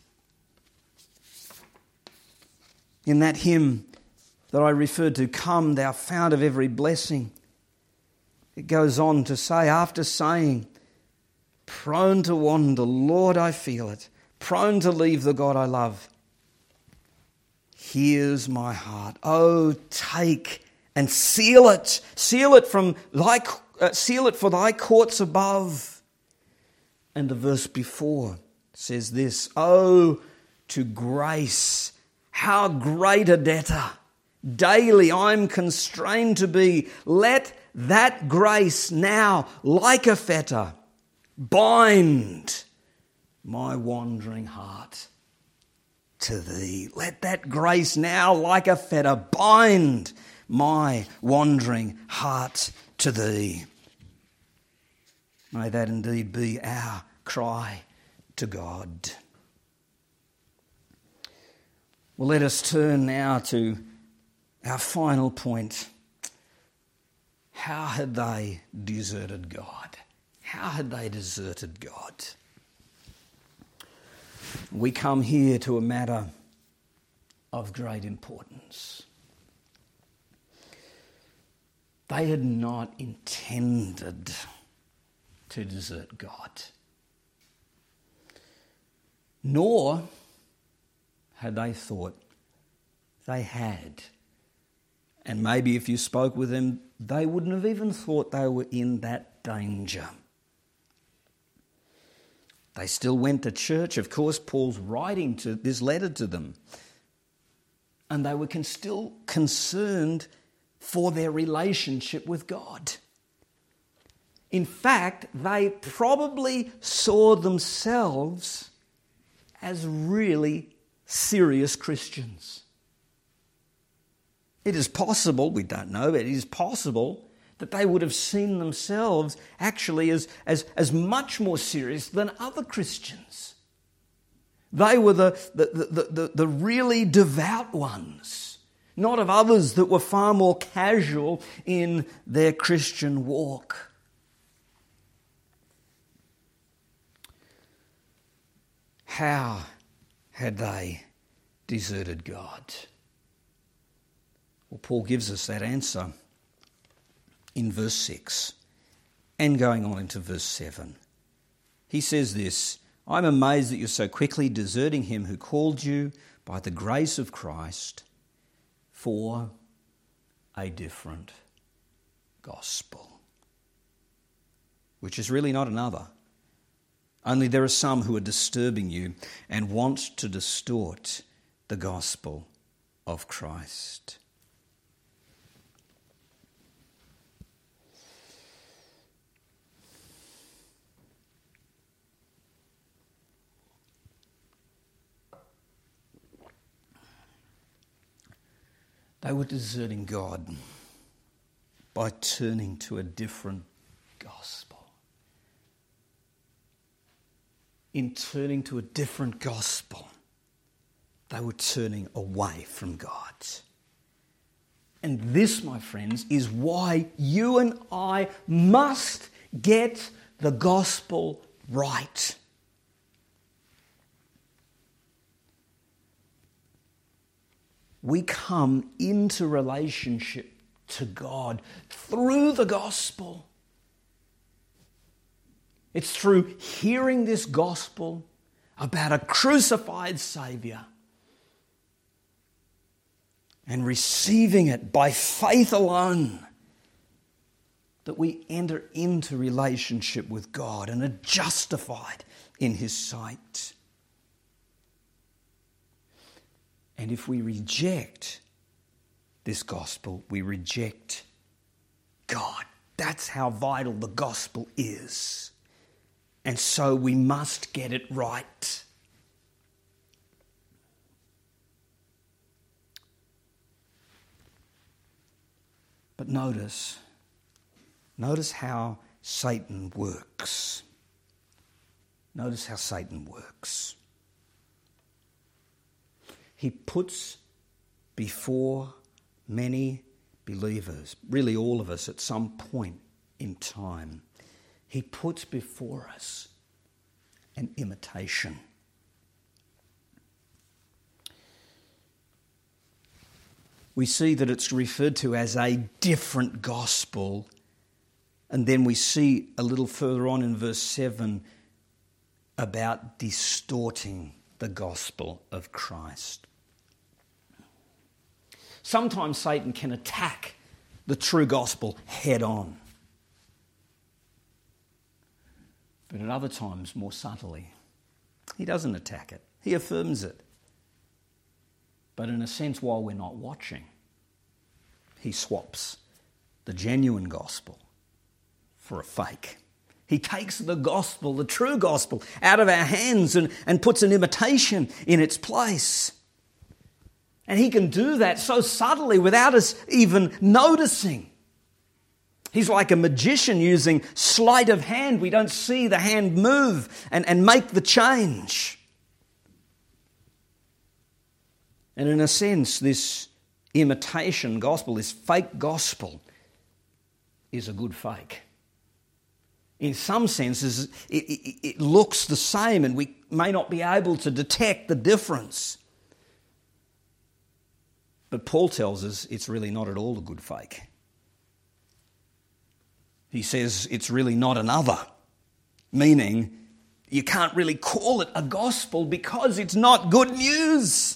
In that hymn that I referred to, "Come, thou fount of every blessing," it goes on to say, after saying, "Prone to wander, Lord, I feel it. Prone to leave the God I love. Here's my heart. Oh, take and seal it. Seal it for thy courts above." And the verse before says this, "Oh, to grace, how great a debtor daily I'm constrained to be. Let that grace now, like a fetter, bind my wandering heart to thee." Let that grace now, like a fetter, bind my wandering heart to thee. May that indeed be our cry to God. Well, let us turn now to our final point. How had they deserted God? How had they deserted God? We come here to a matter of great importance. They had not intended to desert God, nor had they thought they had. And maybe if you spoke with them, they wouldn't have even thought they were in that danger. They still went to church. Of course, Paul's writing to this letter to them. And they were still concerned for their relationship with God. In fact, they probably saw themselves as really serious Christians. It is possible, we don't know, but it is possible that they would have seen themselves actually as much more serious than other Christians. They were the really devout ones, not of others that were far more casual in their Christian walk. How had they deserted God? Well, Paul gives us that answer in verse 6 and going on into verse 7. He says this, I'm amazed that you're so quickly deserting him who called you by the grace of Christ for a different gospel, which is really not another. Only there are some who are disturbing you and want to distort the gospel of Christ. They were deserting God by turning to a different gospel. In turning to a different gospel, they were turning away from God. And this, my friends, is why you and I must get the gospel right. We come into relationship to God through the gospel. It's through hearing this gospel about a crucified Saviour and receiving it by faith alone that we enter into relationship with God and are justified in His sight. And if we reject this gospel, we reject God. That's how vital the gospel is. And so we must get it right. But notice how Satan works. Notice how Satan works. He puts before many believers, really all of us at some point in time, he puts before us an imitation. We see that it's referred to as a different gospel, and then we see a little further on in verse 7 about distorting the gospel of Christ. Sometimes Satan can attack the true gospel head on. But at other times, more subtly, he doesn't attack it. He affirms it. But in a sense, while we're not watching, he swaps the genuine gospel for a fake. He takes the gospel, the true gospel, out of our hands and puts an imitation in its place. And he can do that so subtly without us even noticing. He's like a magician using sleight of hand. We don't see the hand move and make the change. And in a sense, this imitation gospel, this fake gospel, is a good fake. In some senses, it looks the same and we may not be able to detect the difference. But Paul tells us it's really not at all a good fake. He says it's really not another, meaning you can't really call it a gospel because it's not good news.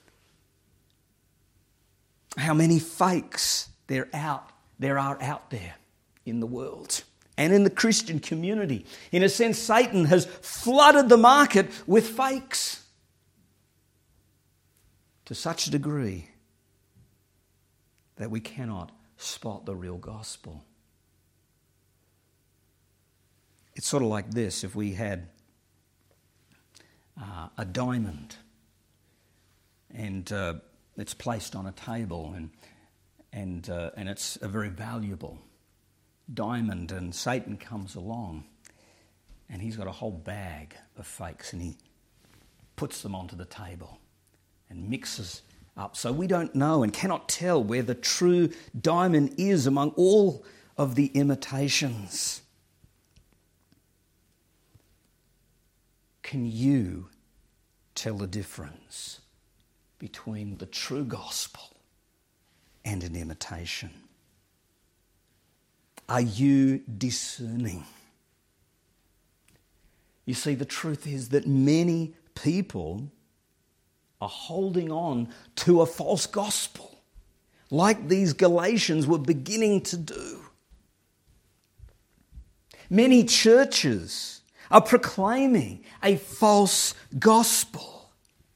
How many fakes there are out there in the world and in the Christian community. In a sense, Satan has flooded the market with fakes to such a degree that we cannot spot the real gospel. It's sort of like this. If we had a diamond and it's placed on a table and it's a very valuable diamond, and Satan comes along and he's got a whole bag of fakes and he puts them onto the table and mixes up. So we don't know and cannot tell where the true diamond is among all of the imitations. Can you tell the difference between the true gospel and an imitation? Are you discerning? You see, the truth is that many people are holding on to a false gospel, like these Galatians were beginning to do. Many churches are proclaiming a false gospel.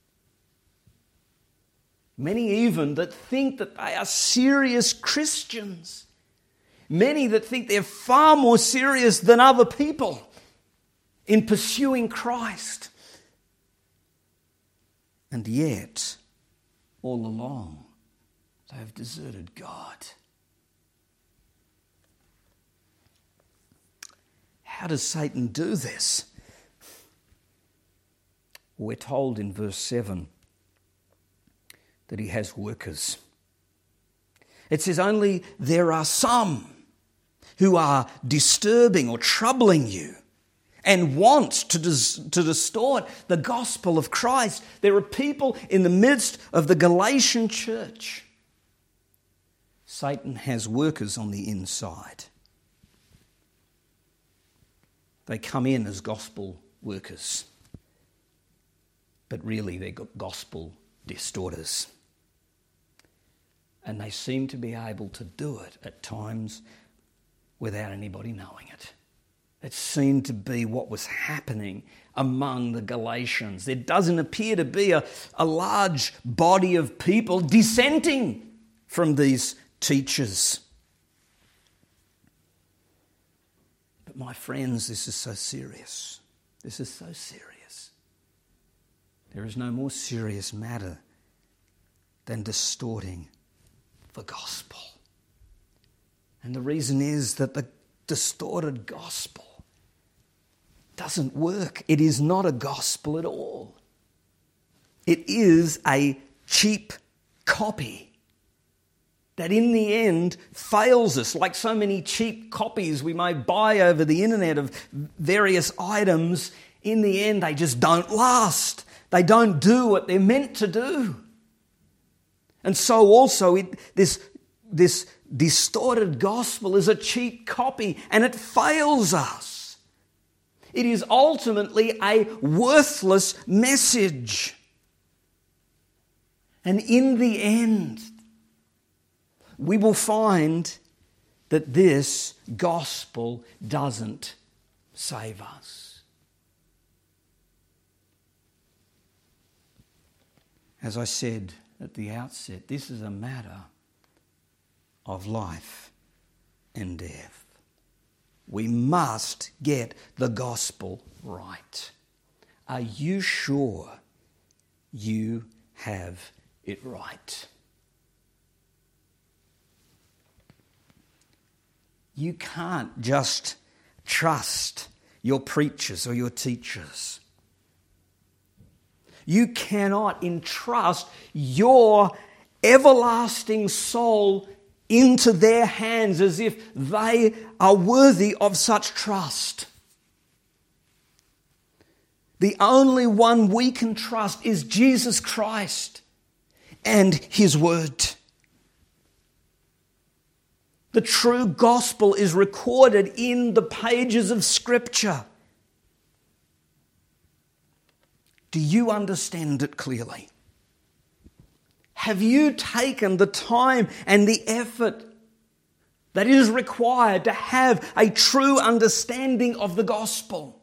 Many even that think that they are serious Christians. Many that think they're far more serious than other people in pursuing Christ. And yet, all along, they have deserted God. How does Satan do this? We're told in verse 7 that he has workers. It says only there are some who are disturbing or troubling you and want to distort the gospel of Christ. There are people in the midst of the Galatian church. Satan has workers on the inside. They come in as gospel workers, but really they're gospel distorters. And they seem to be able to do it at times without anybody knowing it. It seemed to be what was happening among the Galatians. There doesn't appear to be a large body of people dissenting from these teachers. But my friends, this is so serious. This is so serious. There is no more serious matter than distorting the gospel. And the reason is that the distorted gospel doesn't work. It is not a gospel at all. It is a cheap copy that in the end fails us, like so many cheap copies we may buy over the internet of various items. In the end, they just don't last. They don't do what they're meant to do. And so also this distorted gospel is a cheap copy, and it fails us. It is ultimately a worthless message. And in the end, we will find that this gospel doesn't save us. As I said at the outset, this is a matter of life and death. We must get the gospel right. Are you sure you have it right? You can't just trust your preachers or your teachers. You cannot entrust your everlasting soul into their hands as if they are worthy of such trust. The only one we can trust is Jesus Christ and His Word. The true gospel is recorded in the pages of Scripture. Do you understand it clearly? Have you taken the time and the effort that is required to have a true understanding of the gospel?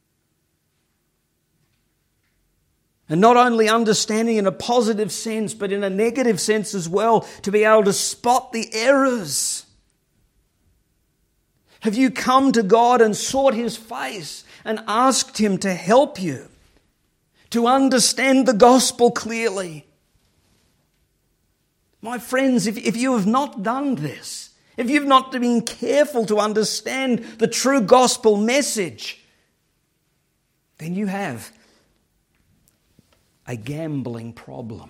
And not only understanding in a positive sense, but in a negative sense as well, to be able to spot the errors. Have you come to God and sought His face and asked Him to help you to understand the gospel clearly? My friends, if you have not done this, if you've not been careful to understand the true gospel message, then you have a gambling problem.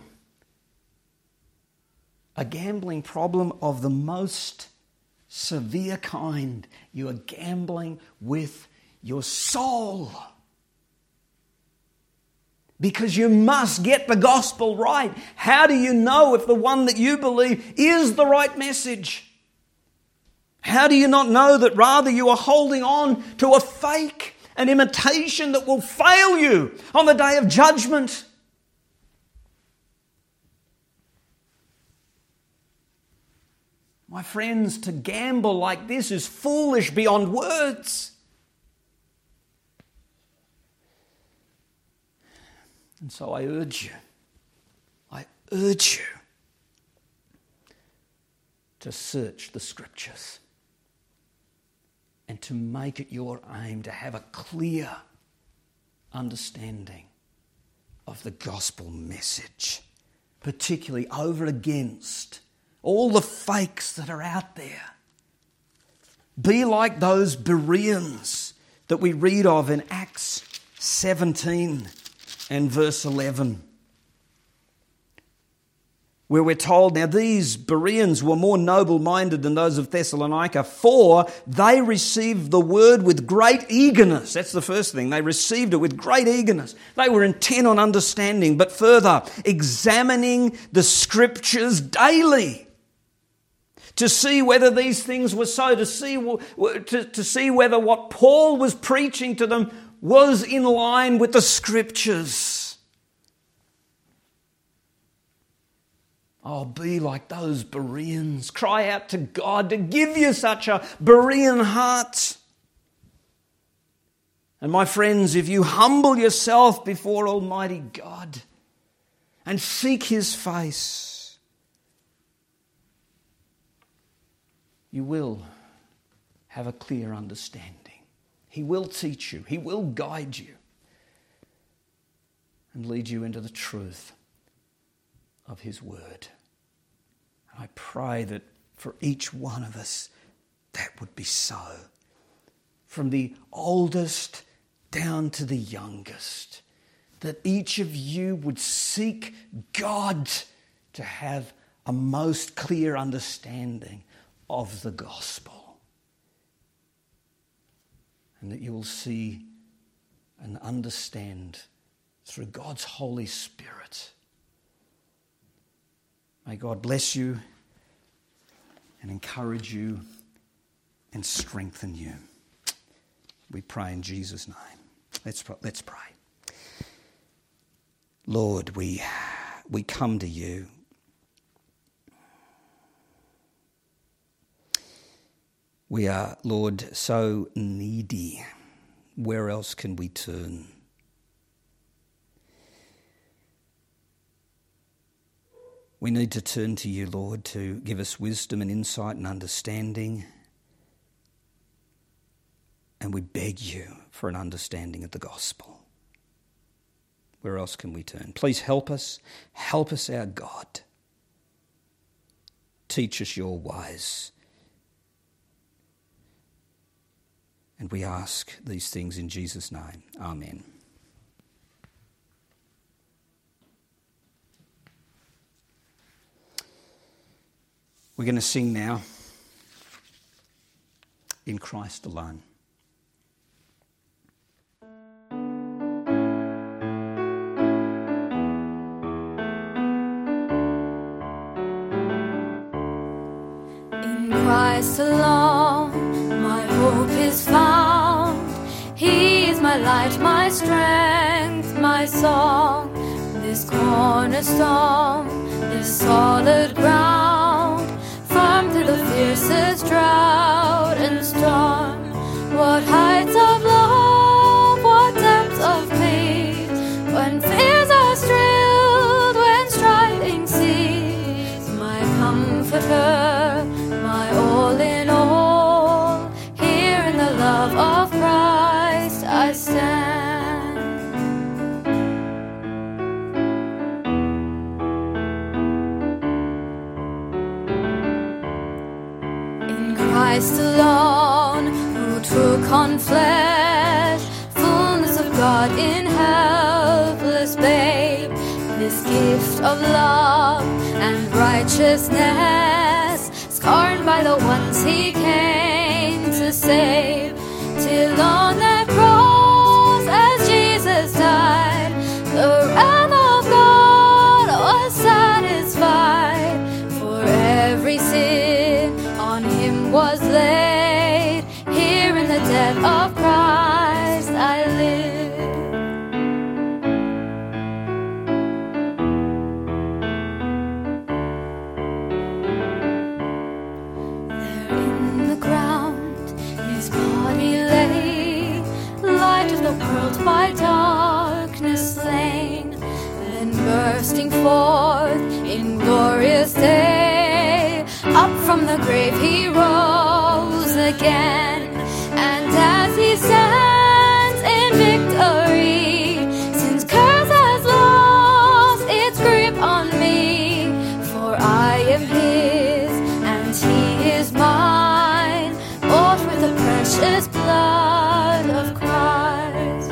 A gambling problem of the most severe kind. You are gambling with your soul. because you must get the gospel right. How do you know if the one that you believe is the right message? How do you not know that rather you are holding on to a fake, an imitation that will fail you on the day of judgment? My friends, to gamble like this is foolish beyond words. And so I urge you to search the Scriptures and to make it your aim to have a clear understanding of the gospel message, particularly over against all the fakes that are out there. Be like those Bereans that we read of in Acts 17 and verse 11, where we're told, now these Bereans were more noble-minded than those of Thessalonica, for they received the word with great eagerness. That's the first thing. They received it with great eagerness. They were intent on understanding, but further, examining the Scriptures daily to see whether these things were so, to see whether what Paul was preaching to them was in line with the Scriptures. Oh, be like those Bereans. Cry out to God to give you such a Berean heart. And my friends, if you humble yourself before Almighty God and seek His face, you will have a clear understanding. He will teach you. He will guide you and lead you into the truth of His word. And I pray that for each one of us that would be so. From the oldest down to the youngest, that each of you would seek God to have a most clear understanding of the gospel. And that you will see and understand through God's Holy Spirit. May God bless you and encourage you and strengthen you. We pray in Jesus' name. Let's pray. Lord, we come to you. We are, Lord, so needy. Where else can we turn? We need to turn to you, Lord, to give us wisdom and insight and understanding. And we beg you for an understanding of the gospel. Where else can we turn? Please help us. Help us, our God. Teach us your ways. And we ask these things in Jesus' name. Amen. We're going to sing now, In Christ Alone. In Christ alone, my hope is found. He is my light, my strength, my song. This cornerstone, this solid ground, firm through the fiercest drought and storm. What heights of love, what depths of peace, when fears are stilled, when striving cease. My comforter, my all in all, here in the love of Christ I stand. In Christ alone, who took on flesh, fullness of God in helpless babe, this gift of love and righteousness, scorned by the ones he came to save, till on that cross as Jesus died, the bursting forth in glorious day. Up from the grave he rose again, and as he stands in victory, sin's curse has lost its grip on me. For I am his, and he is mine, bought with the precious blood of Christ.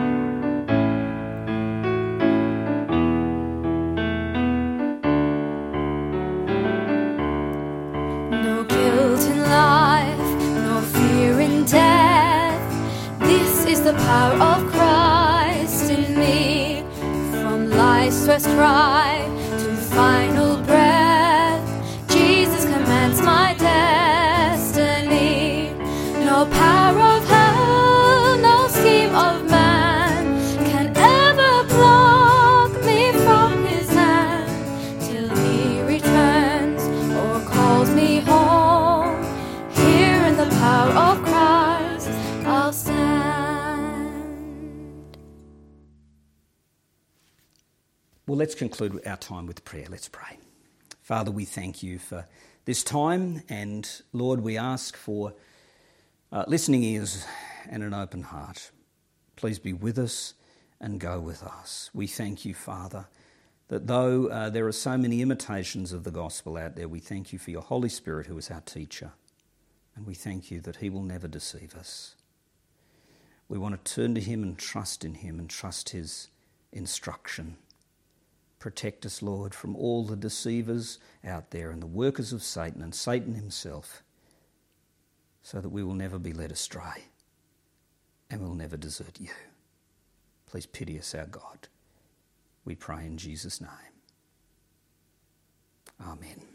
No guilt in life, no fear in death. This is the power of Christ in me. From life's first cry to final breath, Jesus commands my destiny. No power of hell, no scheme of man can ever pluck me from his hand till he returns or calls me home. Here in the power of Christ I'll stand. Well, let's conclude our time with prayer. Let's pray. Father, we thank you for this time, and Lord, we ask for listening ears and an open heart. Please be with us and go with us. We thank you, Father, that though there are so many imitations of the gospel out there, we thank you for your Holy Spirit, who is our teacher, and we thank you that he will never deceive us. We want to turn to him and trust in him and trust his instruction. Protect us, Lord, from all the deceivers out there and the workers of Satan and Satan himself, so that we will never be led astray and will never desert you. Please pity us, our God. We pray in Jesus' name. Amen.